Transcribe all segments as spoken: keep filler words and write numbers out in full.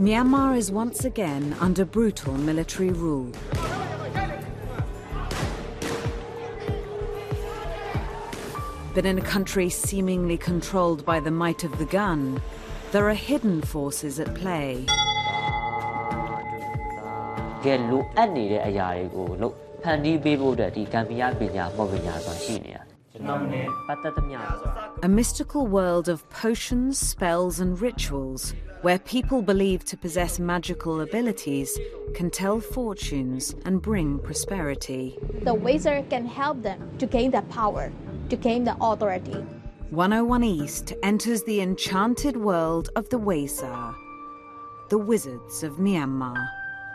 Myanmar is once again under brutal military rule. But in a country seemingly controlled by the might of the gun, there are hidden forces at play. A mystical world of potions, spells and rituals where people believe to possess magical abilities can tell fortunes and bring prosperity. The wizard can help them to gain the power, to gain the authority. one oh one East enters the enchanted world of the Waysar, the wizards of Myanmar.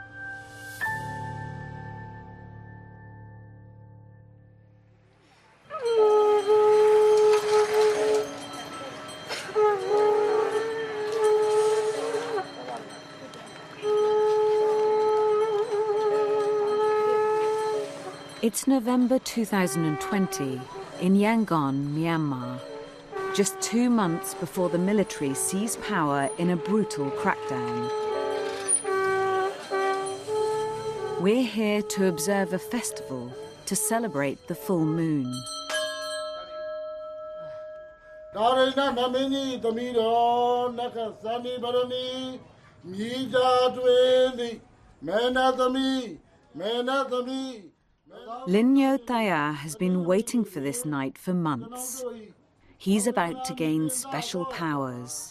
It's November two thousand twenty in Yangon, Myanmar, just two months before the military seized power in a brutal crackdown. We're here to observe a festival to celebrate the full moon. Lin Nyo Thaya has been waiting for this night for months. He's about to gain special powers.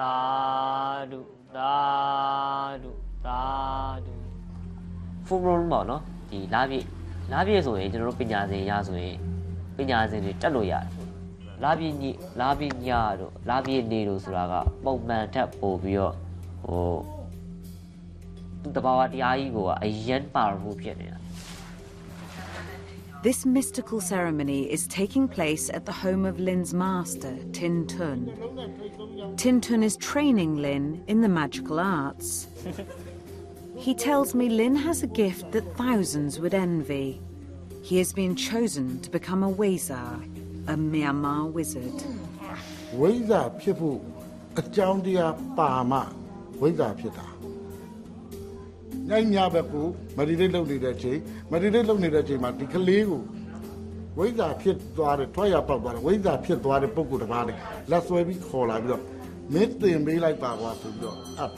Full moon ပေါ့နော်ဒီလာပြည့်လာပြည့်ဆိုရင်ကျွန်တော်တို့ပညာစဉ်ရဆိုရင်ပညာစဉ်တွေတက်လို့ရတယ်လာပြည့်ညလာပြည့်ညတို့လာပြည့်နေတို့ဆိုတာကပုံမှန်ထက်ပိုပြီးတော့ဟိုသူတဘာဝတရားကြီးကိုအရင်ပါဖို့ဖြစ်နေတာ This mystical ceremony is taking place at the home of Lin's master, Tin Tun. Tin Tun is training Lin in the magical arts. He tells me Lin has a gift that thousands would envy. He has been chosen to become a Waysar, a Myanmar wizard. Waysar people, a Joundia Pama, Waysar Pita. Nyabaku, Marillo Nidachi, Marillo Nidachi, Maticaliu. Waysar Pit Dware, Toya Papa, Waysar Pit Dware Poku the Valley. That's why we call it. Make them be like Papa to go up.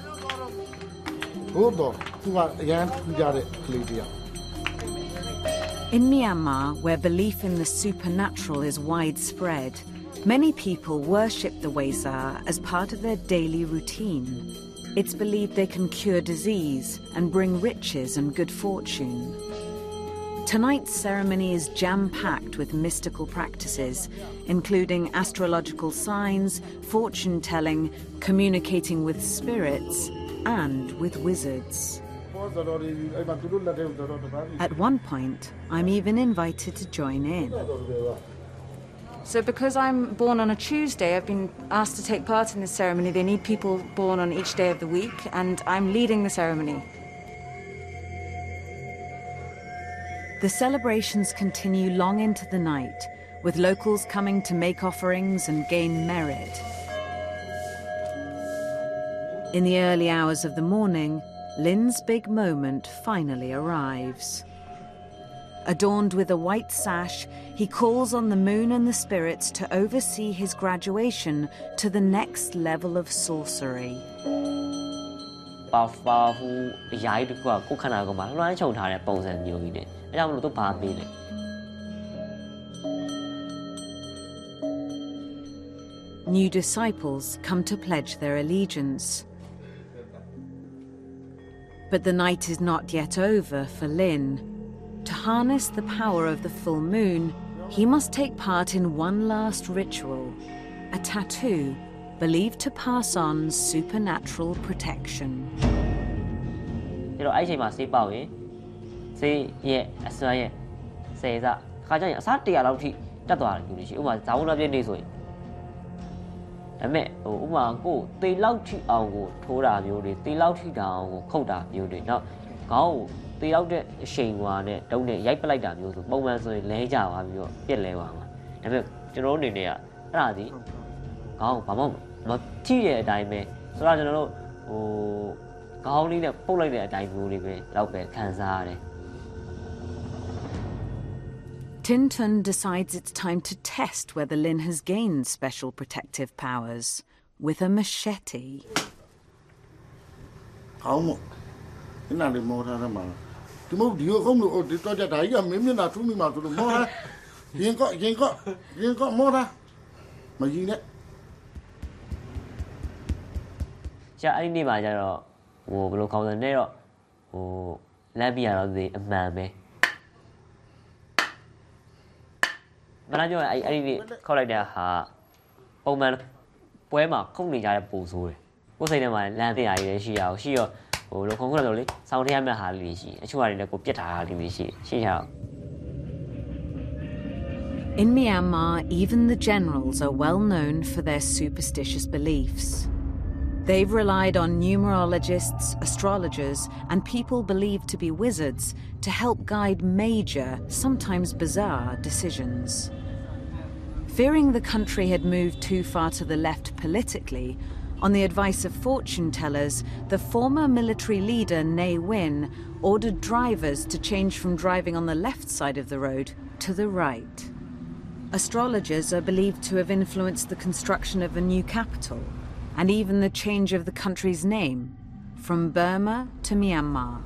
Hold on, to our young Lydia. In Myanmar, where belief in the supernatural is widespread, many people worship the Waysar as part of their daily routine. It's believed they can cure disease and bring riches and good fortune. Tonight's ceremony is jam-packed with mystical practices, including astrological signs, fortune-telling, communicating with spirits, and with wizards. At one point, I'm even invited to join in. So because I'm born on a Tuesday, I've been asked to take part in this ceremony. They need people born on each day of the week, and I'm leading the ceremony. The celebrations continue long into the night, with locals coming to make offerings and gain merit. In the early hours of the morning, Lin's big moment finally arrives. Adorned with a white sash, he calls on the moon and the spirits to oversee his graduation to the next level of sorcery. New disciples come to pledge their allegiance. But the night is not yet over for Lin. To harness the power of the full moon, he must take part in one last ritual, a tattoo believed to pass on supernatural protection. ဟိုခေါင်းလေးနဲ့ပုတ်လိုက်တဲ့အတိုင်းမျိုးလေးပဲလောက်ပဲခံစားရတယ် Tin Tun decides it's time to test whether Lin has gained special protective powers with a machete. ခေါင်းမို့ဒီနာလေးမောထားတယ်မှာဒီမို့ဒီကုန်းလို့ဒီတော့ကြဒါကြီးကမင်းမျက်နှာထူးမိမှာဆိုလို့မောထားရင်ကောရင်ကောရင်ကောမောထားမကြီးနဲ့ကျအဲ့ဒီနေ့မှာကျတော့ဟိုဘယ်လိုခေါင်းစံနဲ့တော့ဟိုလမ်းပြရတော့ဒီအမှန်ပဲမနာကြောအဲ့အဲ့ဒီနေ့ခောက်လိုက်တဲ့ဟာပုံမှန်ပွဲမှာခုတ်နေကြတဲ့ပူဆိုးတယ်ကိုယ်စိတ်ထဲမှာလမ်းပြရရရှိရအောင်ရှိရောဟိုလိုခုံခုံလို့လေစောင်းထရမဲ့ဟာလေးရှိအချို့ဟာတွေလည်းကိုပြစ်ထားတာလေးရှိရှိရအောင် In Myanmar, even the generals are well known for their superstitious beliefs. They've relied on numerologists, astrologers, and people believed to be wizards to help guide major, sometimes bizarre, decisions. Fearing the country had moved too far to the left politically, on the advice of fortune tellers, the former military leader Ne Win ordered drivers to change from driving on the left side of the road to the right. Astrologers are believed to have influenced the construction of a new capital, and even the change of the country's name, from Burma to Myanmar.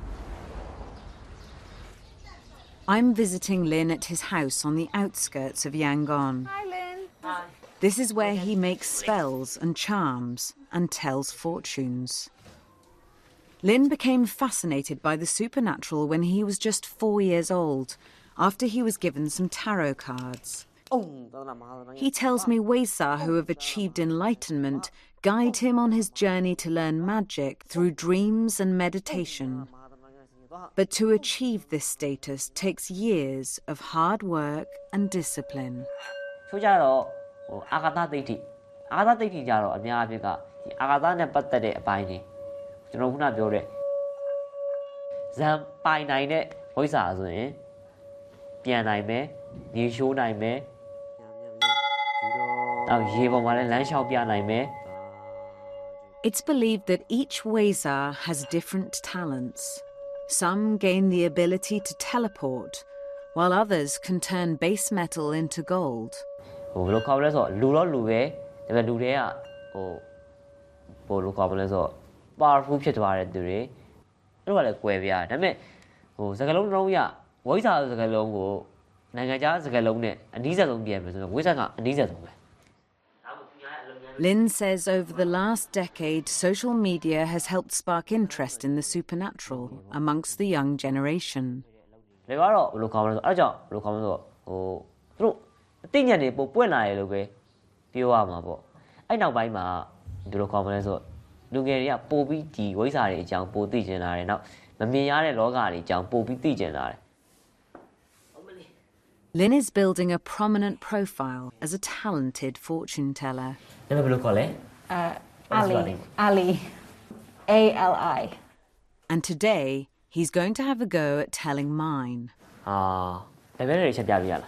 I'm visiting Lin at his house on the outskirts of Yangon. Hi, Lin. Hi. This is where he makes spells and charms and tells fortunes. Lin became fascinated by the supernatural when he was just four years old, after he was given some tarot cards. He tells me Weisa, who have achieved enlightenment, guide him on his journey to learn magic through dreams and meditation. But to achieve this status takes years of hard work and discipline. ဆိုကြတော့ဟိုအာဂါသဒိဋ္ဌိအာဂါသဒိဋ္ဌိကြတော့အများအပြားကဒီအာဂါသနဲ့ပတ်သက်တဲ့အပိုင်းတွေကျွန်တော်ခုနပြောတဲ့ဇံပိုင်နိုင်တဲ့ဝိဇ္ဇာဆိုရင်ပြန်နိုင်မယ်ညီရှိုးနိုင်မယ်နောက်ရေပေါ်မှာလည်းလမ်းလျှောက်ပြနိုင်မယ် It's believed that each Weisa has different talents. Some gain the ability to teleport, while others can turn base metal into gold. ဟိုဘယ်လိုခေါ်မလဲဆိုတော့လူတော့လူပဲဒါပေမဲ့လူတွေကဟိုဘယ်လိုခေါ်မလဲဆိုတော့ powerful ဖြစ်သွားတဲ့သူတွေအဲ့လိုကလည်းကွဲပြားဒါပေမဲ့ဟိုစကလုံးတစ်လုံးရဝိဇ္ဇာစကလုံးကိုနိုင်ငံခြားစကလုံးနဲ့အနည်းဆုံးပြန်မယ်ဆိုတော့ဝိဇ္ဇာကအနည်းဆုံးပဲ Lin says over the last decade, social media has helped spark interest in the supernatural amongst the young generation. လေကတော့ဘယ်လိုခေါ်မလဲဆိုအဲ့ကြောင့်ဘယ်လိုခေါ်မလဲဆိုဟိုသူတို့အသိဉာဏ်တွေပိုပွင့်လာတယ်လို့ပဲပြောရမှာပေါ့အဲ့နောက်ပိုင်းမှာဘယ်လိုခေါ်မလဲဆိုလူငယ်တွေကပိုပြီးဒီဝိဇ္ဇာတွေအကြောင်းပိုသိကျင်လာတယ်နောက်မမြင်ရတဲ့လောကတွေအကြောင်းပိုပြီးသိကျင်လာတယ် Lin is building a prominent profile as a talented fortune teller. နာမည်ဘယ်လိုခေါ်လဲ Uh, Ali. Ali. A L I. And today, he's going to have a go at telling mine. ဟာဒါပဲလေချက်ပြပြရလား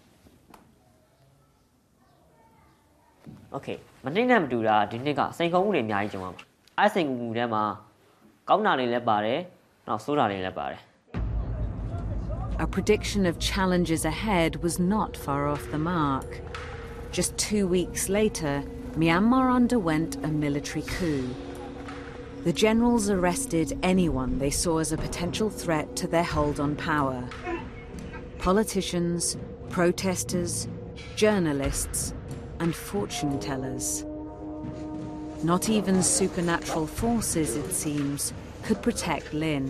Okay မနှိမ့်နဲ့မတူတာဒီနှစ်ကစိန်ခေါ်မှုတွေအများကြီးကြုံရမှာအဲ့စိန်ခေါ်မှုတွေမှာကောင်းတာတွေလည်းပါတယ်နောက်ဆိုးတာတွေလည်းပါတယ် A prediction of challenges ahead was not far off the mark. Just two weeks later, Myanmar underwent a military coup. The generals arrested anyone they saw as a potential threat to their hold on power. Politicians, protesters, journalists, and fortune tellers. Not even supernatural forces, it seems, could protect Lin.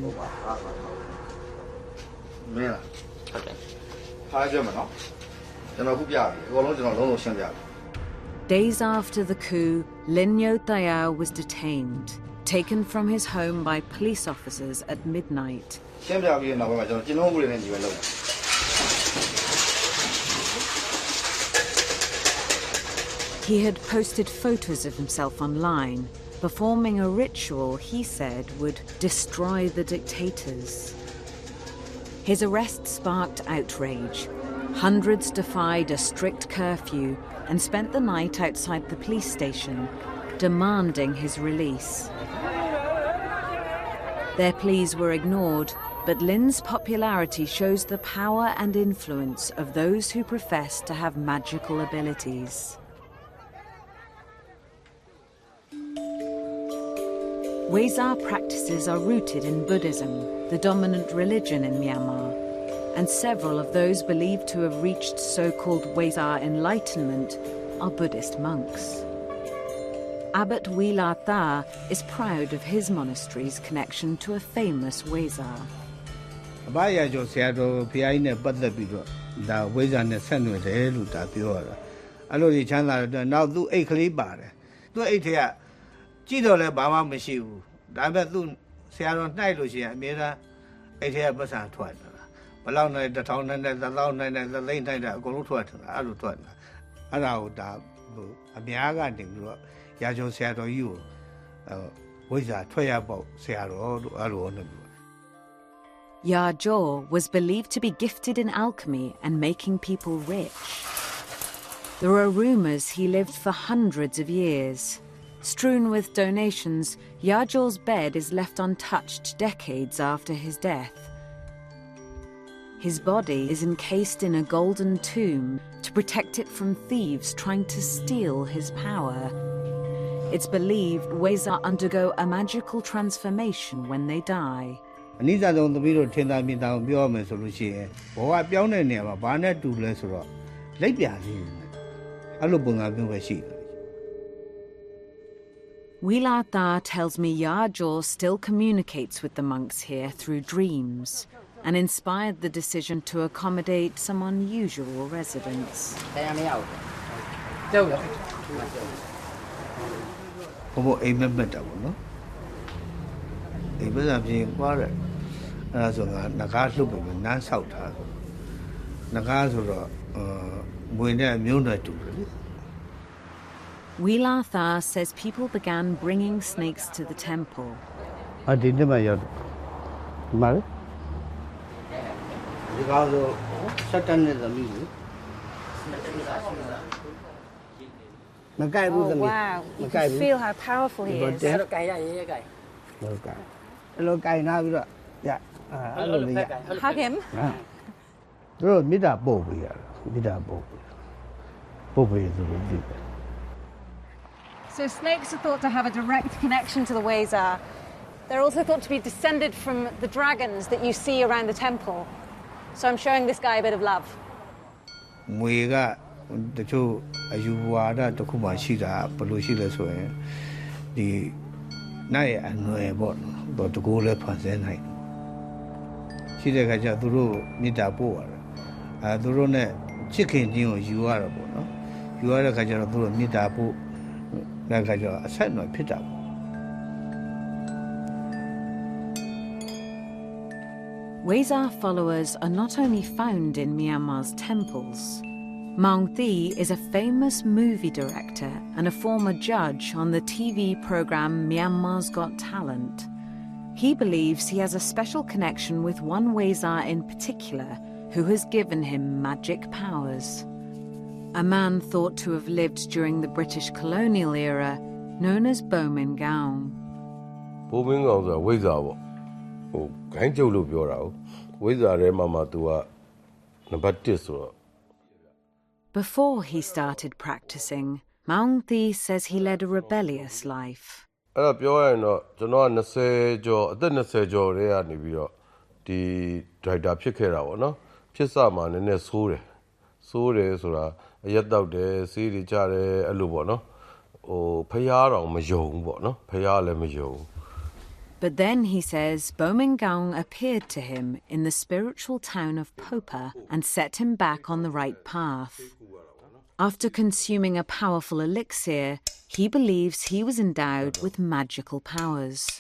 မင်းလားဟုတ်တယ်ထားကြမယ်နော်ကျွန်တော်ခုပြပြီအကုန်လုံးကျွန်တော်လုံးလုံးရှင်းပြပြီ Days after the coup, Lin Yo Thayao was detained, taken from his home by police officers at midnight. ရှင်းပြပြီးနောက်ပိုင်းမှာကျွန်တော်ကျင်းလုံးမှုတွေနဲ့ညီပဲလုပ်တယ် He had posted photos of himself online, performing a ritual he said would destroy the dictators. His arrest sparked outrage. Hundreds defied a strict curfew and spent the night outside the police station, demanding his release. Their pleas were ignored, but Lin's popularity shows the power and influence of those who profess to have magical abilities. Huizar practices are rooted in Buddhism, the dominant religion in Myanmar, and several of those believed to have reached so-called Huizar enlightenment are Buddhist monks. Abbot Wila Tha is proud of his monastery's connection to a famous Huizar. Abaya jo seado piai ne paddat pi do da Huizar ne set nwe de lu da pyo ya. Ai lo ni chan da do naw tu ait kale pare. Tu ait the ka ji do le ba ma mashi bu. Da pe tu seado hnai lo shin a mye da ait the ka pasan thwat da. Balaw nai one thousand nai nai one thousand nai nai one thousand nai da a kon lo thwat da. A lo thwat da. A da ko da a mya ka ni pi do ya jo seado yi ko Huizar thwat ya paw seado lo a lo ne. Ya Jo was believed to be gifted in alchemy and making people rich. There are rumors he lived for hundreds of years. Strewn with donations, Ya Jo's bed is left untouched decades after his death. His body is encased in a golden tomb to protect it from thieves trying to steal his power. It's believed Huizar undergo a magical transformation when they die. Anita don't be to ten thousand down beyond solution. Or I beyond any of a barnet to less rock. Like the Alubunga. Wila Tha tells me Ya Jo still communicates with the monks here through dreams and inspired the decision to accommodate some unusual residents. Como a member, no? A better being quarter. As a Nagasu, Nan South. Nagasu, Buena Muna to. Wila Tha says people began bringing snakes to the temple. I didn't my yard. Marry? Because Satan is a music. Oh, wow. You can feel how powerful he is. Look, I now, yeah. Hug him. Road Mida Bobby, Mida Bobby. Bobby is a deep. So snakes are thought to have a direct connection to the Huizar. They're also thought to be descended from the dragons that you see around the temple. So I'm showing this guy a bit of love. We got the two as you were at the Kumashida, Palushila, so the night and no about but to go left on the night. She got a duro Mida Boar. A durone chicken you are about. You are a Kajaro Mida Bo. I said no pit up. Huizar followers are not only found in Myanmar's temples. Maung Thi is a famous movie director and a former judge on the T V program Myanmar's Got Talent. He believes he has a special connection with one Huizar in particular who has given him magic powers. A man thought to have lived during the British colonial era, known as Bomin Gaung. Bomin Gaung is a Huizar. Oh, can't you look your out? Huizar Mama to a Nabatis. Before he started practicing, Maung Thi says he led a rebellious life. I know, John say Joe, then say Joe Rea Nibio, the dried up Picera, no? Pisaman in a sure. Sure, so yet out there, see the Jare Alubono, or Payar on Majon, no? Payale Majon. But then, he says, Bomin Gaung appeared to him in the spiritual town of Popa and set him back on the right path. After consuming a powerful elixir, he believes he was endowed with magical powers.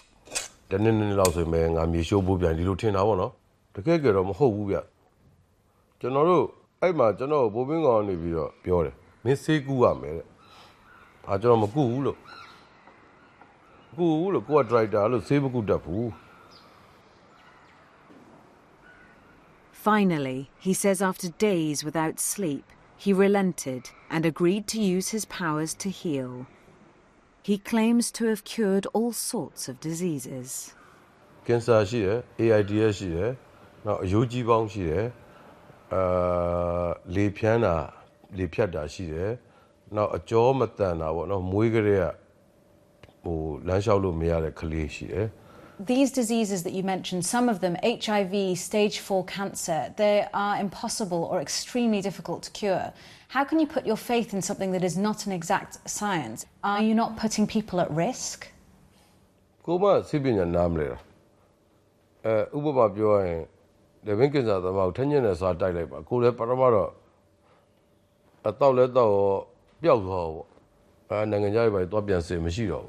Finally, he says after days without sleep, he relented and agreed to use his powers to heal. He claims to have cured all sorts of diseases. ကင်ဆာရှိတယ် A I D S ရှိတယ်နောက်အယိုးကြီးပေါင်းရှိတယ်အာလေဖြန်းတာလေဖြတ်တာရှိတယ်နောက်အကြောမတန်တာပေါ့နော်မွေးကလေးကဟိုလမ်းလျှောက်လို့မရတဲ့ကလေးရှိတယ် These diseases that you mentioned, some of them, H I V, stage four cancer, they are impossible or extremely difficult to cure. How can you put your faith in something that is not an exact science? Are you not putting people at risk? ကိုမစိပညာနားမလဲအဲဥပမာပြောရင်လေဘင်းကင်ဆာသမားကိုထင်းညင်းနဲ့စားတိုက်လိုက်ပါကိုလည်းပထမတော့အတော့လဲတော့ပျောက်သွားပေါ့အဲနိုင်ငံခြားရေးပဲတော့ပြန်စင်မရှိတော့ဘူး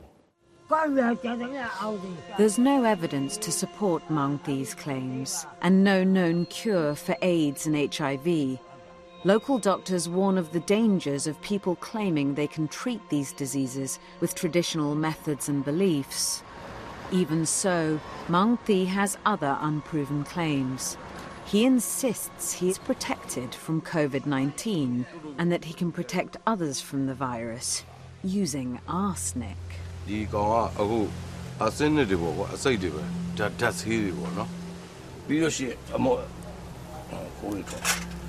There's no evidence to support Maung Thi's claims, and no known cure for AIDS and H I V. Local doctors warn of the dangers of people claiming they can treat these diseases with traditional methods and beliefs. Even so, Maung Thi has other unproven claims. He insists he is protected from COVID nineteen and that he can protect others from the virus using arsenic. ဒီကောင်ကအခုအစင်းနေတယ်ပေါ့ကွာအစိတ်တွေပဲဓာတ်ဓာတ်ဆေးတွေပေါ့နော်ပြီးတော့ရှိအမောကိုရီတော့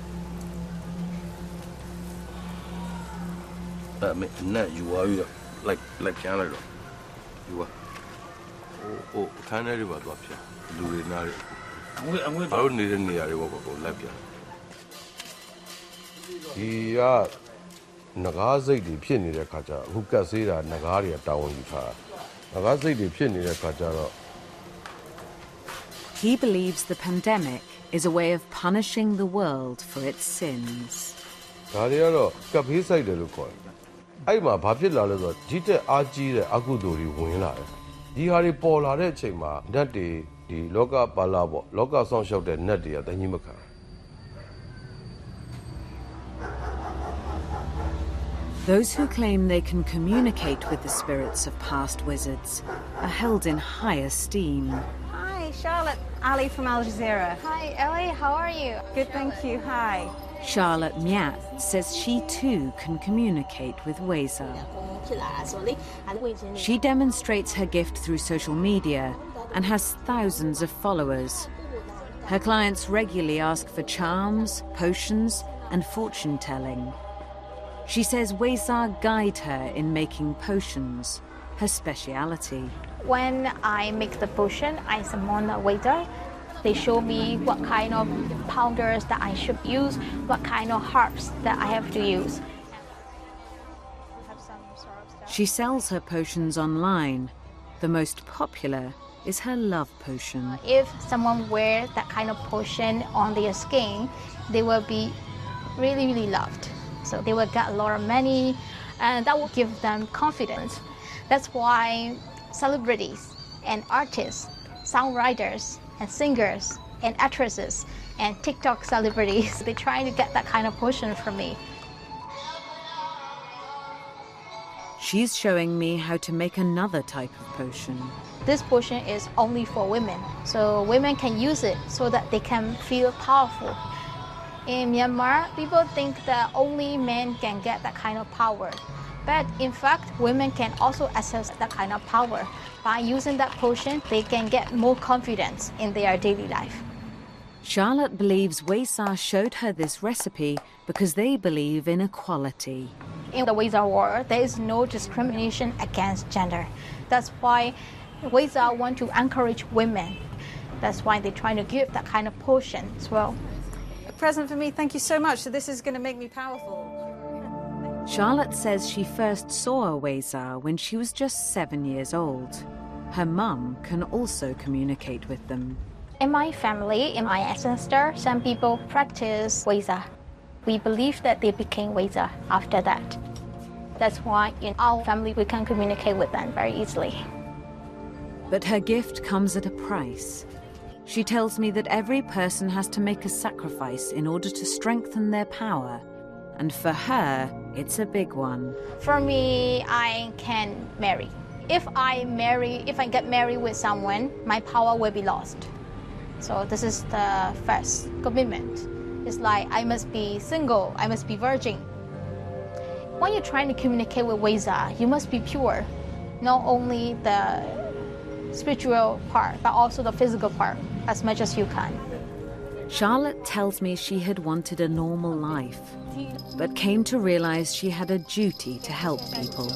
အဲ့မနဲ့ယူသွားပြီးတော့လိုက်လိုက်ပြန်လိုက်တော့ယူသွားဟိုဟိုခန်းထဲတွေပါသွားပြန်လူတွေနားတွေအငွေအငွေတော့နေတဲ့နေရာတွေပေါ့ပေါ့လိုက်ပြန်ဒီကနဂါးစိတ်တွေဖြစ်နေတဲ့ခါကျအခုကတ်ဆေးတာနဂါးတွေကတာဝန်ယူထားနဂါးစိတ်တွေဖြစ်နေတဲ့ခါကျတော့ He believes the pandemic is a way of punishing the world for its sins. ဒါတွေကတော့ကပ်ဖေးဆိုင်တယ်လို့ခေါ်တယ်အဲ့မှာဘာဖြစ်လာလဲဆိုတော့ဒီတက်အားကြီးတဲ့အကုသိုလ်တွေဝင်လာတယ်ဒီဟာတွေပေါ်လာတဲ့အချိန်မှာနတ်တွေဒီလောကပါလာပေါ့လောကဆောင်ရှောက်တဲ့နတ်တွေကတကြီးမခံ Those who claim they can communicate with the spirits of past wizards are held in high esteem. Hi, Charlotte. Ali from Al Jazeera. Hi, Ellie. How are you? Good, thank you. Hi. Charlotte Myat says she too can communicate with Weza. She demonstrates her gift through social media and has thousands of followers. Her clients regularly ask for charms, potions, and fortune-telling. She says Weza guide her in making potions, her speciality. When I make the potion, I summon a waiter. They show me what kind of powders that I should use, what kind of herbs that I have to use. She sells her potions online. The most popular is her love potion. If someone wears that kind of potion on their skin, they will be really, really loved. So they will get a lot of money, and that will give them confidence. That's why celebrities and artists, songwriters and singers and actresses and TikTok celebrities, they're trying to get that kind of potion from me. She's showing me how to make another type of potion. This potion is only for women, so women can use it so that they can feel powerful. In Myanmar, people think that only men can get that kind of power. But in fact, women can also access that kind of power. By using that potion, they can get more confidence in their daily life. Charlotte believes Weza showed her this recipe because they believe in equality. In the Weza world, there is no discrimination against gender. That's why Weza want to encourage women. That's why they're trying to give that kind of potion as well. Present for me, thank you so much. So this is going to make me powerful. Charlotte says she first saw Weza when she was just seven years old. Her mum can also communicate with them. In my family, in my ancestor, some people practice Weza. We believe that they became Weza after that. That's why in our family we can communicate with them very easily. But her gift comes at a price. She tells me that every person has to make a sacrifice in order to strengthen their power. And for her, it's a big one. For me, I can marry. If I marry, if I get married with someone, my power will be lost. So this is the first commitment. It's like I must be single, I must be virgin. When you're trying to communicate with Weza, you must be pure. Not only the spiritual part, but also the physical part as much as you can. Charlotte tells me she had wanted a normal life, but came to realize she had a duty to help people.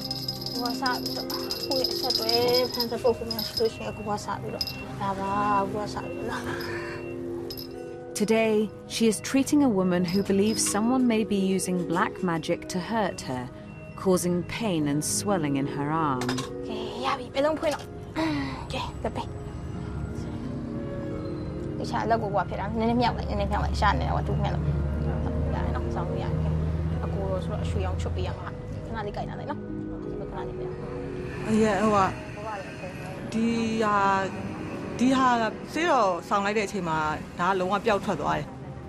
Today, she is treating a woman who believes someone may be using black magic to hurt her, causing pain and swelling in her arm. Yeah, ဒီဟာဒီဟာစေတော့ဆောင်းလိုက်တဲ့အချိန်မှာဒါကလုံးဝပျောက်ထွက်သွားတယ်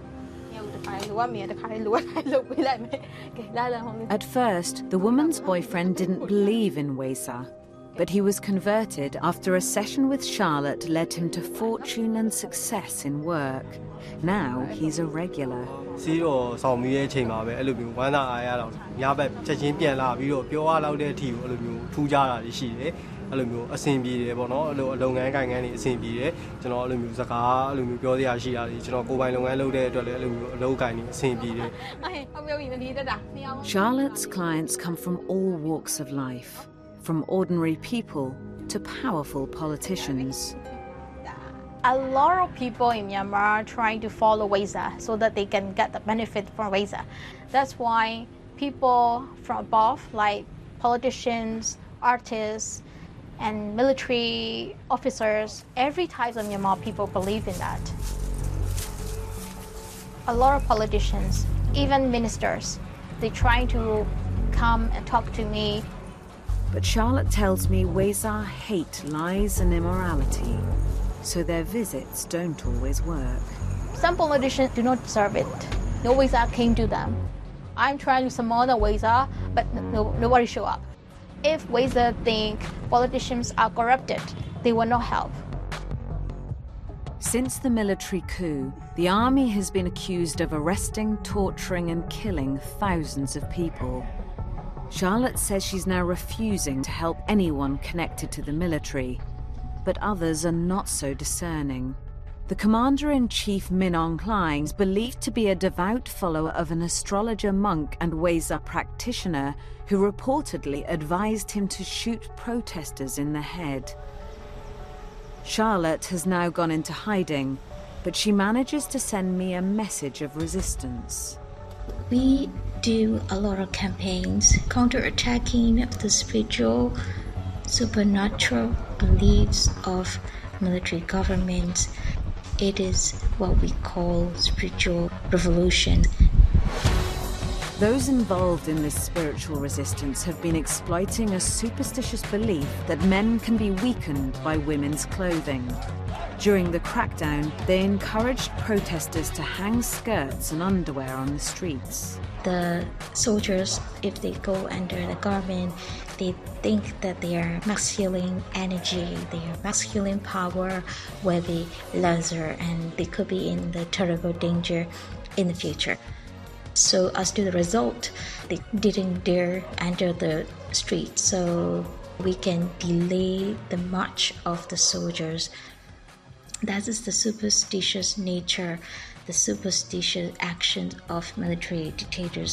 At first, the woman's boyfriend didn't believe in Weza, but he was converted after a session with Charlotte led him to fortune and success in work. Now he's a regular. စီးတော့ဆောင်းပြီးတဲ့အချိန်မှာပဲအဲ့လိုမျိုးဝမ်းသာအားရတော့ညဘက်ချက်ချင်းပြန်လာပြီးတော့ပြောရလောက်တဲ့အထိကိုအဲ့လိုမျိုးထူးခြားတာရှိတယ်အဲ့လိုမျိုးအဆင်ပြေတယ်ပေါ့နော်အဲ့လိုအလုပ်ငန်းကိုင်ငန်းတွေအဆင်ပြေတယ်ကျွန်တော်အဲ့လိုမျိုးစကားအဲ့လိုမျိုးပြောစရာရှိတာတွေကျွန်တော်ကိုယ်ပိုင်လုပ်ငန်းလုပ်တဲ့အတွက်လည်းအဲ့လိုမျိုးအလုပ်ကိုင်တွေအဆင်ပြေတယ် Charlotte's clients come from all walks of life, from ordinary people to powerful politicians. A lot of people in Myanmar are trying to follow Weza so that they can get the benefit from Weza. That's why people from above, like politicians, artists, and military officers, every type of Myanmar people believe in that. A lot of politicians, even ministers, they trying to come and talk to me. But Charlotte tells me Weza hate lies and immorality, so their visits don't always work. Some politicians do not deserve it. No Weza came to them. I'm trying to summon the Weza, but no, nobody show up. If Weza think politicians are corrupted, they will not help. Since the military coup, the army has been accused of arresting, torturing and killing thousands of people. Charlotte says she's now refusing to help anyone connected to the military, but others are not so discerning. The Commander-in-Chief Min Aung Hlaing is believed to be a devout follower of an astrologer monk and Weza practitioner who reportedly advised him to shoot protesters in the head. Charlotte has now gone into hiding, but she manages to send me a message of resistance. We do a lot of campaigns counter-attacking the spiritual, supernatural beliefs of military governments. It is what we call spiritual revolution. Those involved in this spiritual resistance have been exploiting a superstitious belief that men can be weakened by women's clothing. During the crackdown, they encouraged protesters to hang skirts and underwear on the streets. The soldiers, if they go under the garment, they think that they are masculine energy, they are masculine power, where they lesser, and they could be in the terrible danger in the future. So as to the result, they didn't dare enter the street, so we can delay the march of the soldiers. That is the superstitious nature, the superstitious actions of military dictators.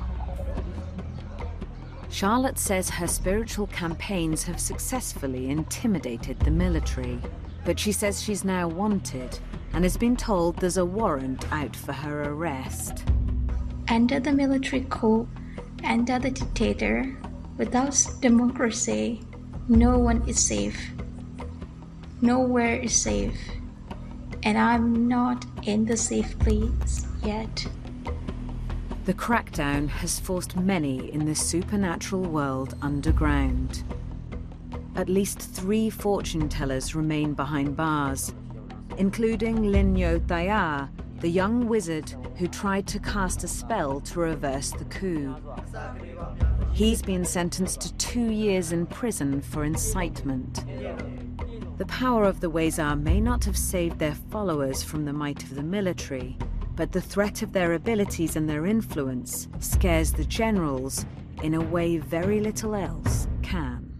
Charlotte says her spiritual campaigns have successfully intimidated the military, but she says she's now wanted and has been told there's a warrant out for her arrest. Under the military coup, under the dictator, without democracy, no one is safe. Nowhere is safe. And I'm not in the safe place yet. The crackdown has forced many in the supernatural world underground. At least three fortune tellers remain behind bars, including Lin Yo Thaya, the young wizard who tried to cast a spell to reverse the coup. He's been sentenced to two years in prison for incitement. The power of the Weza may not have saved their followers from the might of the military, but the threat of their abilities and their influence scares the generals in a way very little else can.